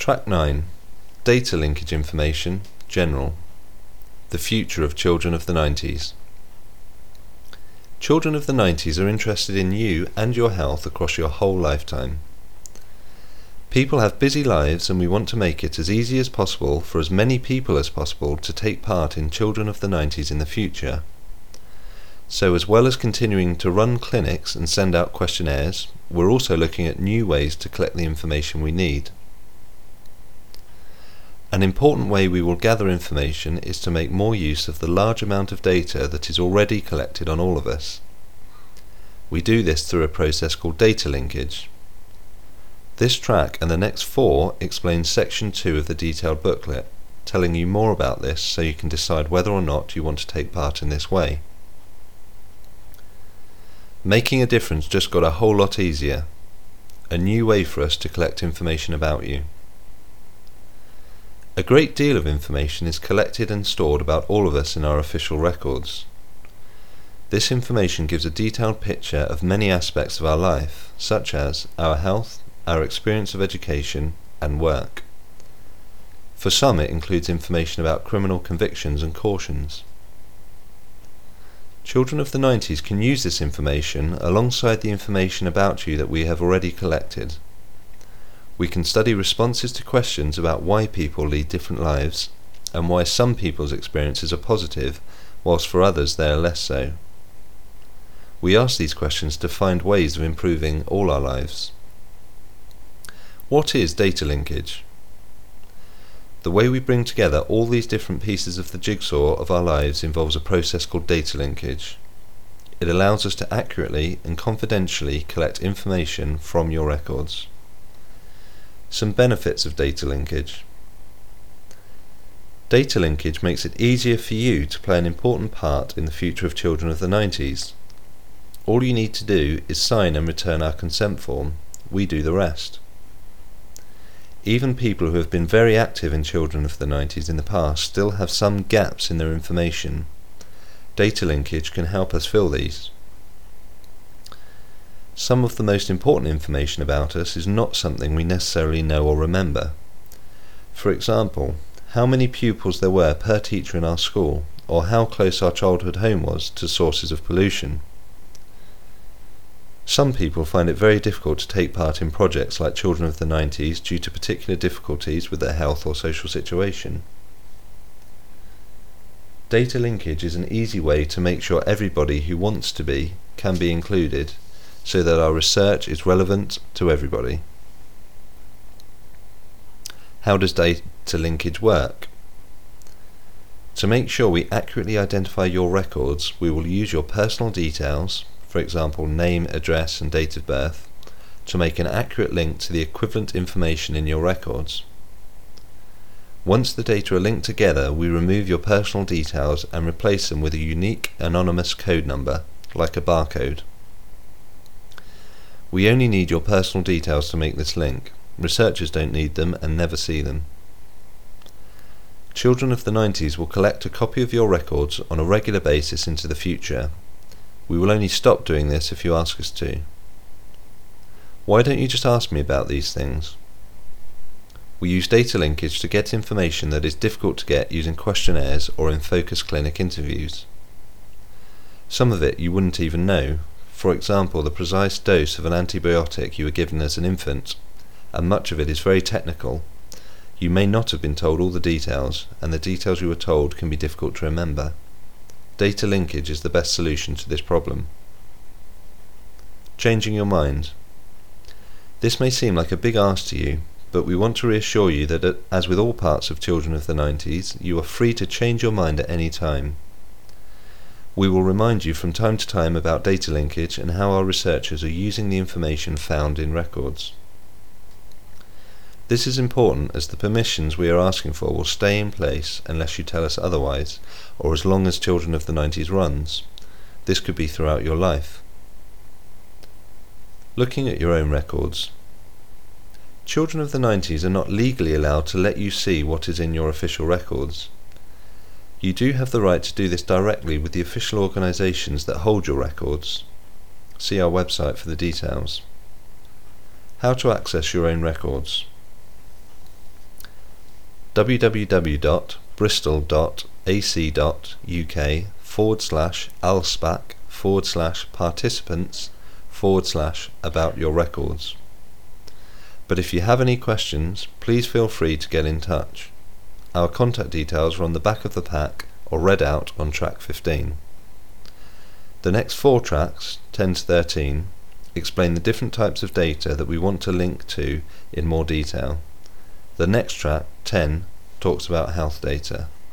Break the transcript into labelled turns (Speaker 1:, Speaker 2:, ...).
Speaker 1: Track 9. Data linkage information, general. The future of children of the 90s. Children of the 90s are interested in you and your health across your whole lifetime. People have busy lives and we want to make it as easy as possible for as many people as possible to take part in Children of the 90s in the future. So as well as continuing to run clinics and send out questionnaires, we're also looking at new ways to collect the information we need. An important way we will gather information is to make more use of the large amount of data that is already collected on all of us. We do this through a process called data linkage. This track and the next 4 explains section 2 of the detailed booklet, telling you more about this so you can decide whether or not you want to take part in this way. Making a difference just got a whole lot easier. A new way for us to collect information about you. A great deal of information is collected and stored about all of us in our official records. This information gives a detailed picture of many aspects of our life, such as our health, our experience of education, and work. For some it includes information about criminal convictions and cautions. Children of the 90s can use this information alongside the information about you that we have already collected. We can study responses to questions about why people lead different lives and why some people's experiences are positive whilst for others they are less so. We ask these questions to find ways of improving all our lives. What is data linkage? The way we bring together all these different pieces of the jigsaw of our lives involves a process called data linkage. It allows us to accurately and confidentially collect information from your records. Some benefits of data linkage. Data linkage makes it easier for you to play an important part in the future of Children of the 90s. All you need to do is sign and return our consent form. We do the rest. Even people who have been very active in Children of the 90s in the past still have some gaps in their information. Data linkage can help us fill these. Some of the most important information about us is not something we necessarily know or remember. For example, how many pupils there were per teacher in our school, or how close our childhood home was to sources of pollution. Some people find it very difficult to take part in projects like Children of the 90s due to particular difficulties with their health or social situation. Data linkage is an easy way to make sure everybody who wants to be can be included, so that our research is relevant to everybody. How does data linkage work? To make sure we accurately identify your records, we will use your personal details, for example name, address and date of birth, to make an accurate link to the equivalent information in your records. Once the data are linked together, we remove your personal details and replace them with a unique anonymous code number, like a barcode. We only need your personal details to make this link. Researchers don't need them and never see them. Children of the 90s will collect a copy of your records on a regular basis into the future. We will only stop doing this if you ask us to. Why don't you just ask me about these things? We use data linkage to get information that is difficult to get using questionnaires or in focus clinic interviews. Some of it you wouldn't even know. For example, the precise dose of an antibiotic you were given as an infant, and much of it is very technical. You may not have been told all the details, and the details you were told can be difficult to remember. Data linkage is the best solution to this problem. Changing your mind. This may seem like a big ask to you, but we want to reassure you that, as with all parts of Children of the 90s, you are free to change your mind at any time. We will remind you from time to time about data linkage and how our researchers are using the information found in records. This is important as the permissions we are asking for will stay in place unless you tell us otherwise, or as long as Children of the 90s runs. This could be throughout your life. Looking at your own records. Children of the 90s are not legally allowed to let you see what is in your official records. You do have the right to do this directly with the official organisations that hold your records. See our website for the details. How to access your own records. www.bristol.ac.uk/alspac/participants/about-your-records. But if you have any questions, please feel free to get in touch. Our contact details are on the back of the pack or read out on track 15. The next 4 tracks, 10 to 13, explain the different types of data that we want to link to in more detail. The next track, 10, talks about health data.